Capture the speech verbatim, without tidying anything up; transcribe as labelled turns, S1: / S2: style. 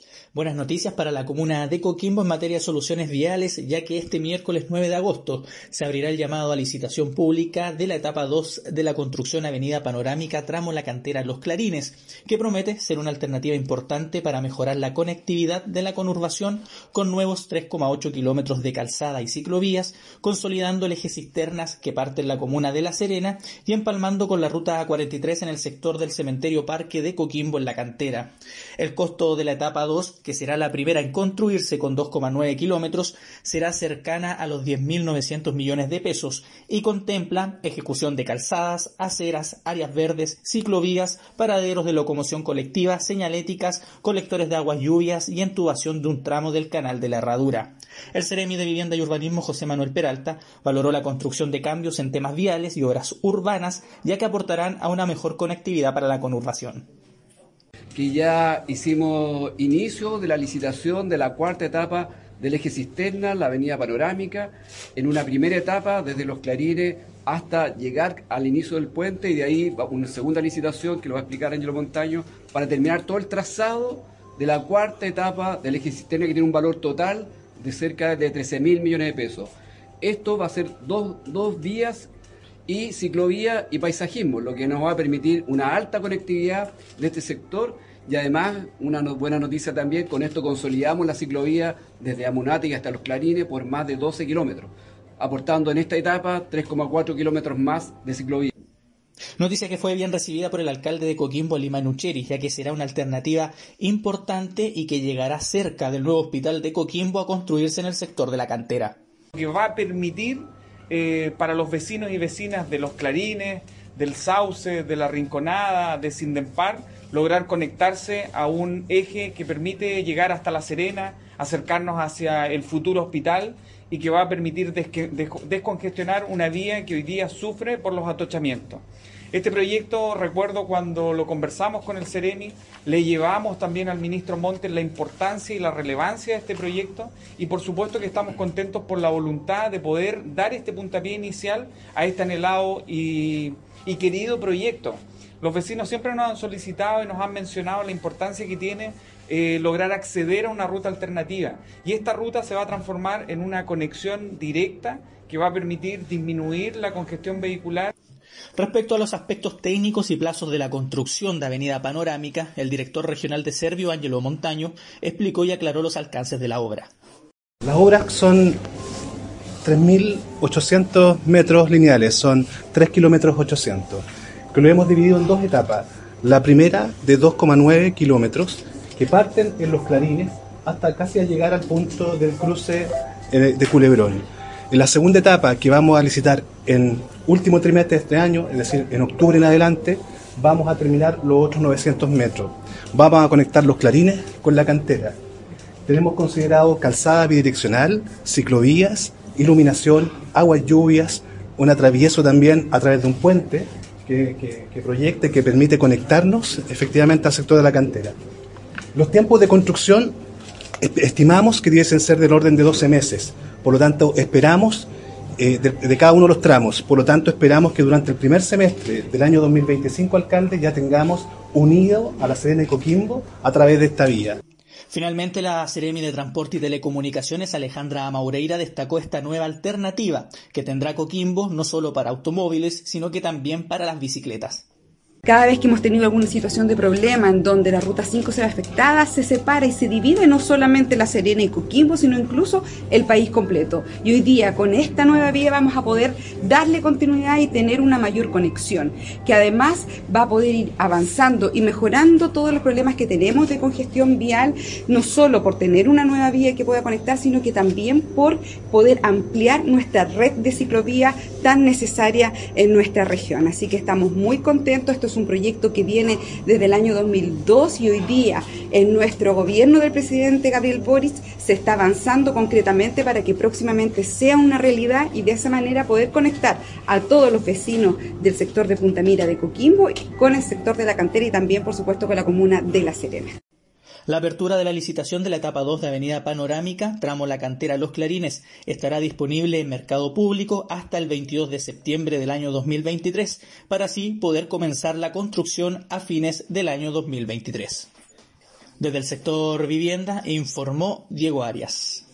S1: Buenas noticias para la comuna de Coquimbo en materia de soluciones viales, ya que este miércoles nueve de agosto se abrirá el llamado a licitación pública de la etapa dos de la construcción Avenida Panorámica tramo La Cantera Los Clarines, que promete ser una alternativa importante para mejorar la conectividad de la conurbación con nuevos tres coma ocho kilómetros de calzada y ciclovías, consolidando el eje cisternas que parte en la comuna de La Serena y empalmando con la ruta A cuarenta y tres en el sector del cementerio Parque de Coquimbo en La Cantera. El costo de la etapa dos, que será la primera en construirse con dos coma nueve kilómetros, será cercana a los diez mil novecientos millones de pesos y contempla ejecución de calzadas, aceras, áreas verdes, ciclovías, paraderos de locomoción colectiva, señaléticas, colectores de aguas lluvias y entubación de un tramo del canal de la Herradura. El Ceremi de Vivienda y Urbanismo, José Manuel Peralta, valoró la construcción de cambios en temas viales y obras urbanas, ya que aportarán a una mejor conectividad para la conurbación.
S2: Que ya hicimos inicio de la licitación de la cuarta etapa del eje cisterna, la avenida Panorámica, en una primera etapa desde Los Clarines hasta llegar al inicio del puente y de ahí una segunda licitación que lo va a explicar Ángelo Montaño para terminar todo el trazado de la cuarta etapa del eje cisterna, que tiene un valor total de cerca de trece mil millones de pesos. Esto va a ser dos, dos vías y ciclovía y paisajismo, lo que nos va a permitir una alta conectividad de este sector y además una no, buena noticia también, con esto consolidamos la ciclovía desde Amunati hasta Los Clarines por más de doce kilómetros, aportando en esta etapa tres coma cuatro kilómetros más de ciclovía.
S1: Noticia que fue bien recibida por el alcalde de Coquimbo, Lima Nucheri, ya que será una alternativa importante y que llegará cerca del nuevo hospital de Coquimbo a construirse en el sector de La Cantera.
S3: Que va a permitir Eh, para los vecinos y vecinas de Los Clarines, del Sauce, de La Rinconada, de Sindempar, lograr conectarse a un eje que permite llegar hasta La Serena, acercarnos hacia el futuro hospital y que va a permitir desque, des, descongestionar una vía que hoy día sufre por los atochamientos. Este proyecto, recuerdo cuando lo conversamos con el Ceremi, le llevamos también al ministro Montes la importancia y la relevancia de este proyecto y por supuesto que estamos contentos por la voluntad de poder dar este puntapié inicial a este anhelado y, y querido proyecto. Los vecinos siempre nos han solicitado y nos han mencionado la importancia que tiene eh, lograr acceder a una ruta alternativa y esta ruta se va a transformar en una conexión directa que va a permitir disminuir la congestión vehicular.
S1: Respecto a los aspectos técnicos y plazos de la construcción de Avenida Panorámica, el director regional de Servio, Ángelo Montaño, explicó y aclaró los alcances de la obra.
S4: Las obras son tres mil ochocientos metros lineales, son tres kilómetros ochocientos, que lo hemos dividido en dos etapas. La primera de dos coma nueve kilómetros, que parten en Los Clarines hasta casi a llegar al punto del cruce de Culebrón. En la segunda etapa, que vamos a licitar en último trimestre de este año, es decir, en octubre en adelante, vamos a terminar los otros novecientos metros. Vamos a conectar Los Clarines con La Cantera. Tenemos considerado calzada bidireccional, ciclovías, iluminación, aguas lluvias, un atravieso también a través de un puente que, que, que proyecte, que permite conectarnos efectivamente al sector de La Cantera. Los tiempos de construcción estimamos que debiesen ser del orden de doce meses. Por lo tanto, esperamos eh, de, de cada uno de los tramos, por lo tanto, esperamos que durante el primer semestre del año dos mil veinticinco, alcalde, ya tengamos unido a La Serena y Coquimbo a través de esta vía.
S1: Finalmente, la Seremi de Transporte y Telecomunicaciones, Alejandra Maureira, destacó esta nueva alternativa que tendrá Coquimbo no solo para automóviles, sino que también para las bicicletas.
S5: Cada vez que hemos tenido alguna situación de problema en donde la ruta cinco se ve afectada, se separa y se divide no solamente La Serena y Coquimbo, sino incluso el país completo. Y hoy día, con esta nueva vía, vamos a poder darle continuidad y tener una mayor conexión, que además va a poder ir avanzando y mejorando todos los problemas que tenemos de congestión vial, no solo por tener una nueva vía que pueda conectar, sino que también por poder ampliar nuestra red de ciclovías tan necesaria en nuestra región. Así que estamos muy contentos. Esto es un proyecto que viene desde el año dos mil dos y hoy día en nuestro gobierno del presidente Gabriel Boric se está avanzando concretamente para que próximamente sea una realidad y de esa manera poder conectar a todos los vecinos del sector de Punta Mira de Coquimbo con el sector de La Cantera y también, por supuesto, con la comuna de La Serena.
S1: La apertura de la licitación de la etapa dos de Avenida Panorámica, tramo La Cantera Los Clarines, estará disponible en mercado público hasta el veintidós de septiembre del año dos mil veintitrés, para así poder comenzar la construcción a fines del año dos mil veintitrés. Desde el sector vivienda informó Diego Arias.